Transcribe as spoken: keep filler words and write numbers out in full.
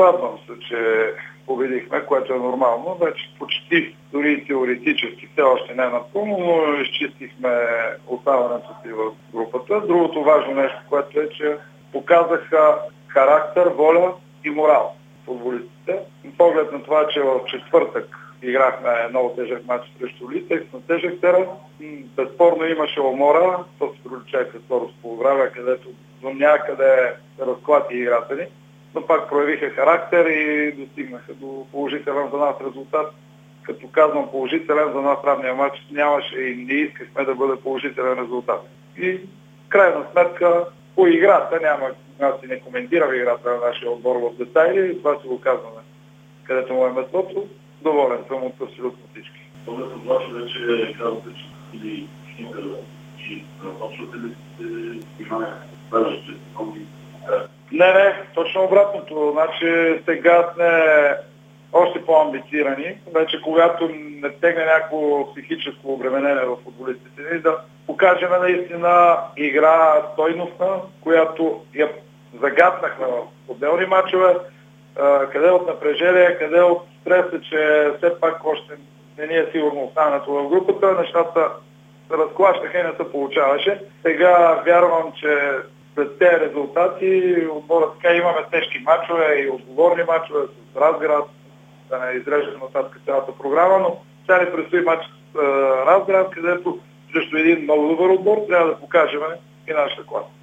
Радвам се, че победихме, което е нормално. Вече почти, дори и теоретически, все още не напълно, но изчистихме оставането си в групата. Другото важно нещо, което е, че показаха характер, воля и морал футболистите. Поглед на това, че в четвъртък играхме много тежък матч срещу Литекс на тежък терен. Безспорно имаше умора, то се пролича като второ полувреме, където до някъде се разклати играта ни, но пак проявиха характер и достигнаха до положителен за нас резултат. Като казвам положителен, за нас равния матч нямаше и не искахме да бъде положителен резултат. И крайна сметка по играта няма, аз си не коментирам играта на нашия отбор в детайли и това си го казваме, където му е местото. Доволен съм от абсолютно всички. Поглед от това, че вече казвате, че или Шнитър и насочвате ли сте имаме следващите нови? Не, не, точно обратното. Значи сега сме още по-амбицирани. Вече когато не стегне някакво психическо обременение в футболистите ни, да покажем наистина игра стойностна, която я загатнахме в отделни мачове, къде от напрежение, къде от стреса, че все пак още не ни е сигурно останането в групата, нещата се разклащаха и не се получаваше. Сега вярвам, че след тези резултати отбора така имаме тежки мачове и отговорни мачове с Разград, да не изреждаме нататък цялата програма, но сега ни предстои мач с Разград, където срещу един много добър отбор трябва да покажем и нашата класа.